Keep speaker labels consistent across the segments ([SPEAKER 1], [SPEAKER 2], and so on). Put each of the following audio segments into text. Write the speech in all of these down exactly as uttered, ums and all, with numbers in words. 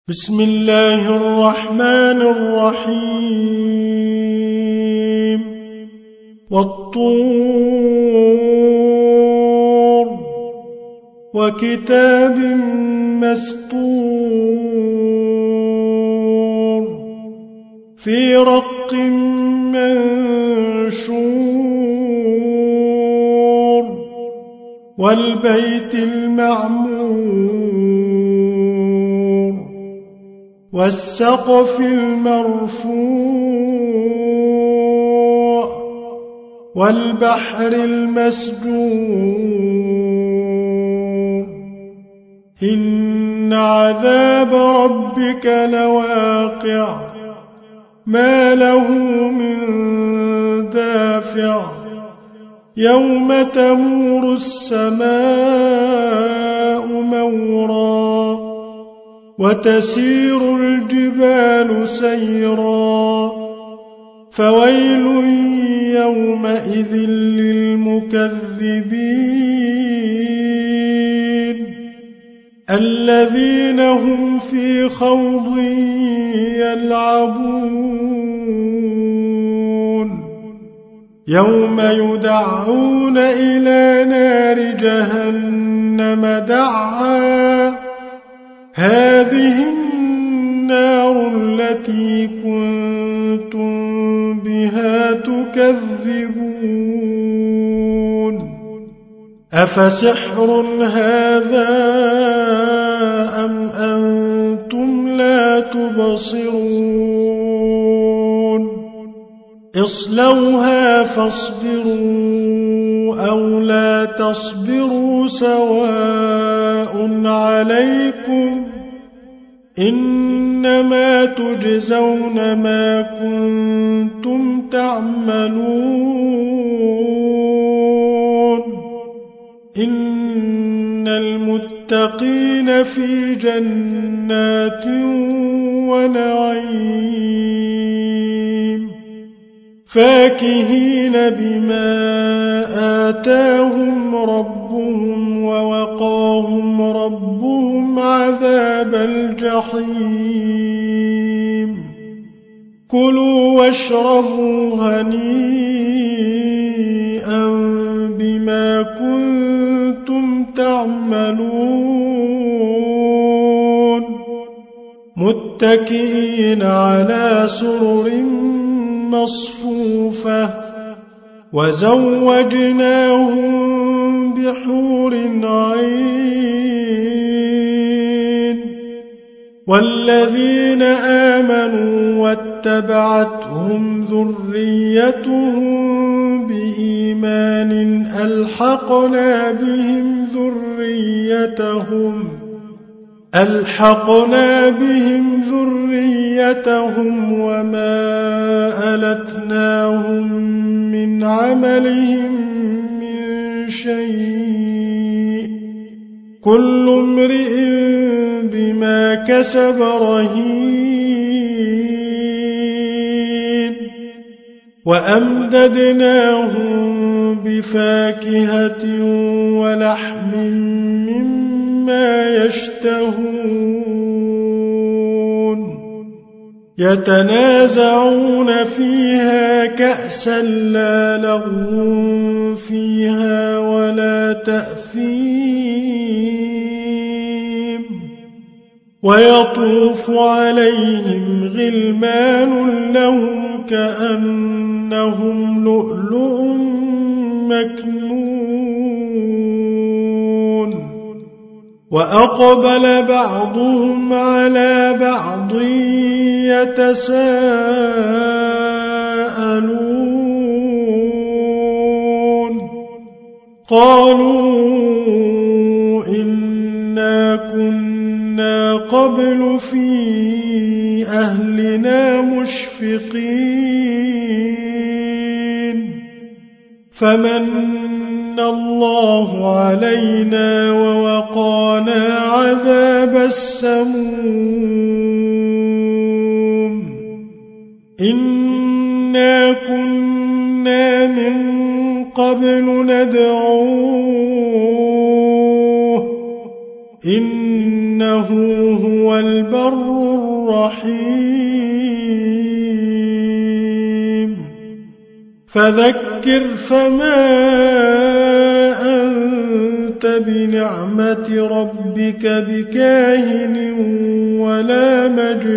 [SPEAKER 1] بسم الله الرحمن الرحيم والطور وكتاب مسطور في رق منشور والبيت المعمور والسقف المرفوع والبحر المسجور إن عذاب ربك لواقع ما له من دافع يوم تمور السماء مورا وتسير الجبال سيرا فويل يومئذ للمكذبين الذين هم في خوض يلعبون يوم يدعون إلى نار جهنم دعا هذه النار التي كنتم بها تكذبون أفسحر هذا أم أنتم لا تبصرون اصلوها فاصبروا أو لا تصبروا سواء عليكم إنما تجزون ما كنتم تعملون إن المتقين في جنات ونعيم فاكهين بما آتاهم ربهم ووقاهم ربهم عذاب الجحيم كلوا واشربوا هنيئا بما كنتم تعملون متكئين على سرر مصفوفة وزوجناهم بحور عين والذين آمنوا واتبعتهم ذريتهم بإيمان ألحقنا بهم ذريتهم ألحقنا بهم ذريتهم وما ألتناهم من عملهم من شيء كل امرئ بما كسب رهين وأمددناهم بفاكهة ولحم مما يشتهون يتنازعون فيها كأسا لا لغو فيها ولا تأثيم ويطوف عليهم غلمان لهم كأنهم لؤلؤ مكنون وأقبل بعضهم على بعض يتساءلون قالوا إنا كنا قبل في أهلنا مشفقين فمن الله علينا ووقانا عذاب السموم إنا كنا من قبل ندعوه إنه هو هو البر الرحيم فذكر فما أنت بنعمة ربك بكاهن ولا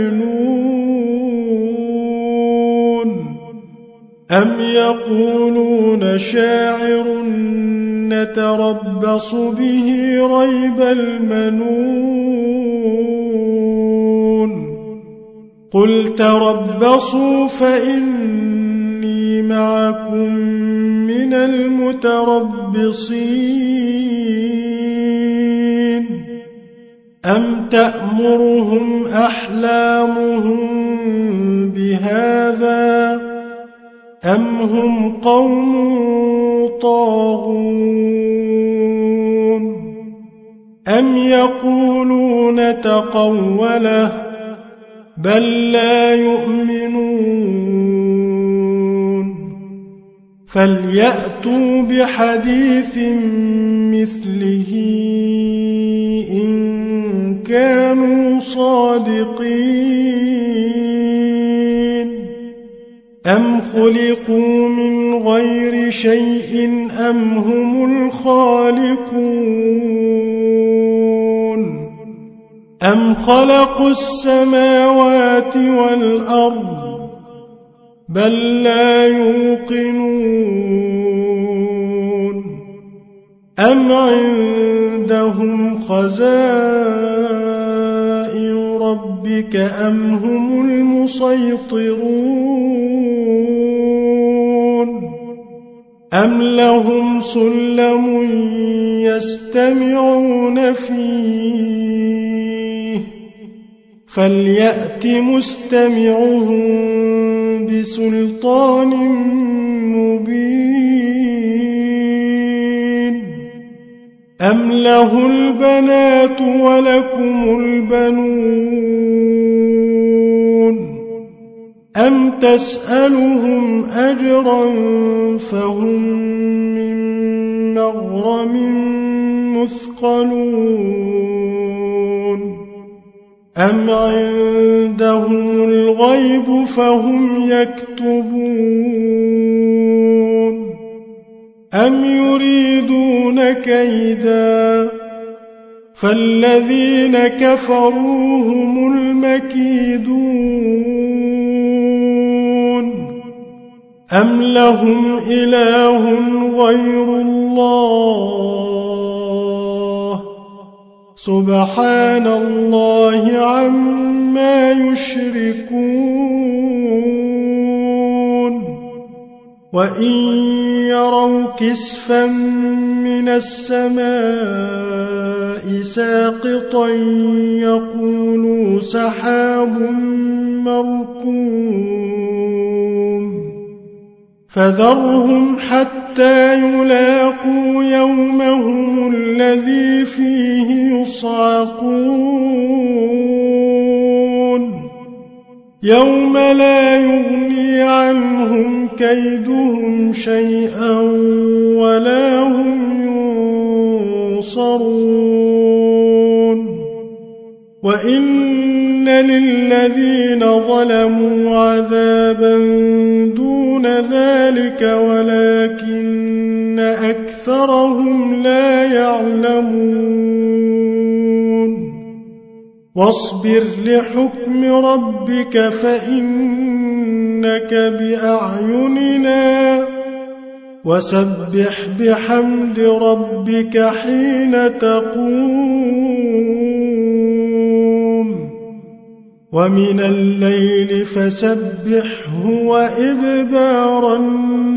[SPEAKER 1] مجنون أم يقولون شاعر نتربص به ريب المنون قل تربصوا فإني معكم من المتربصين أم تأمرهم أحلامهم بهذا أم هم قوم طاغون أم يقولون تقوله بل لا يؤمنون فليأتوا بحديث مثله إن كانوا صادقين أم خلقوا من غير شيء أم هم الخالقون أم خلقوا السماوات والأرض بل لا يوقنون أم عندهم خزائن ربك أم هم المسيطرون أم لهم سلم يستمعون فيه فليأت مستمعهم بسلطان مبين أم له البنات ولكم البنون أم تسألهم أجرا فهم من مغرم مثقلون أم عندهم الغيب فهم يكتبون أم يريدون كيدا فالذين كفروا هم المكيدون أم لهم إله غير الله سبحان الله عما يشركون وإن يروا كسفا من السماء ساقطا يقولوا سحاب مركوم فذرهم حتى يلاقوا يومهم الذي فيه يصعقون يوم لا يغني عنهم كيدهم شيئا ولا هم ينصرون وإن للذين ظلموا عذابا دون ذلك ولكن أكثرهم لا يعلمون واصبر لحكم ربك فإنك بأعيننا وسبح بحمد ربك حين تقوم ومن الليل فسبحه وإدبار النجوم